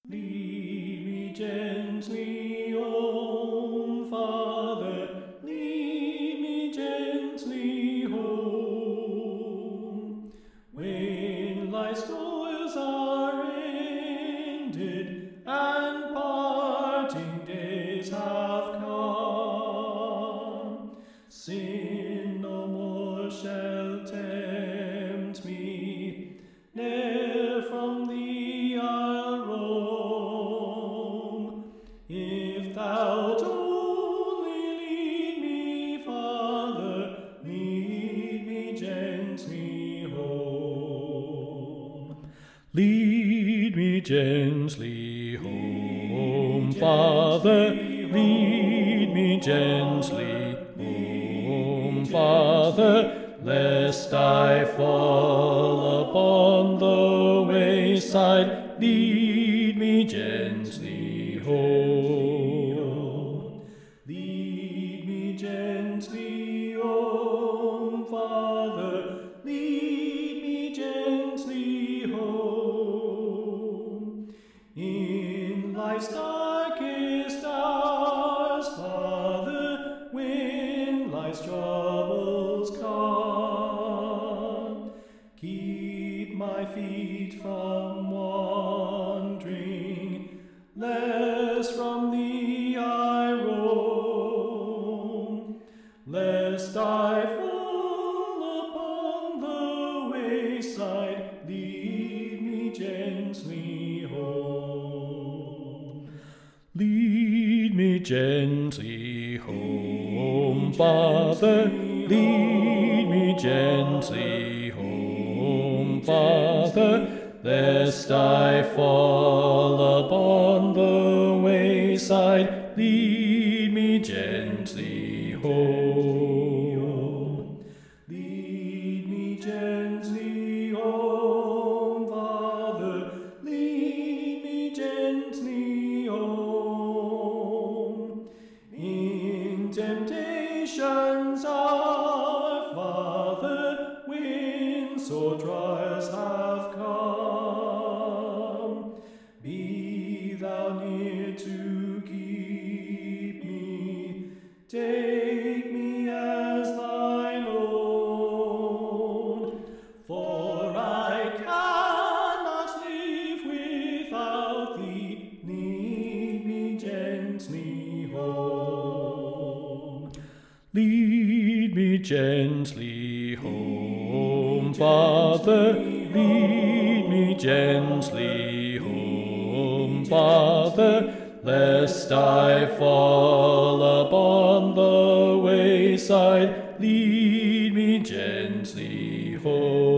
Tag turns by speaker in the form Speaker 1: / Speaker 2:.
Speaker 1: Lead me gently home, Father, lead me gently home. When life's toils are ended and parting days have come, sin no more shall tempt me, ne'er from thee I'll roam. If thou'lt only lead me, Father, lead me gently home. Lead me gently home, Father, lead me gently home, Father, lest I fall upon the wayside. Lead me gently home. Lead me gently home, Father, lead me gently home. In life's darkest hours, Father, when life's troubles come, keep my feet from wandering, lest from thee I roam, lest I fall upon the wayside. Lead me gently home. Lead me gently home, Father, lead me gently home, Father, lest I fall upon the wayside. Lead me gently home. Lead me gently home, Father, lead me gently home. In temptations our Father, when sore trials have come, be thou near to keep me, take me as thine own. For I cannot live without thee, lead me gently home. Lead me gently home, Father, lead me gently home, Father, lest I fall upon the wayside. Lead me gently home.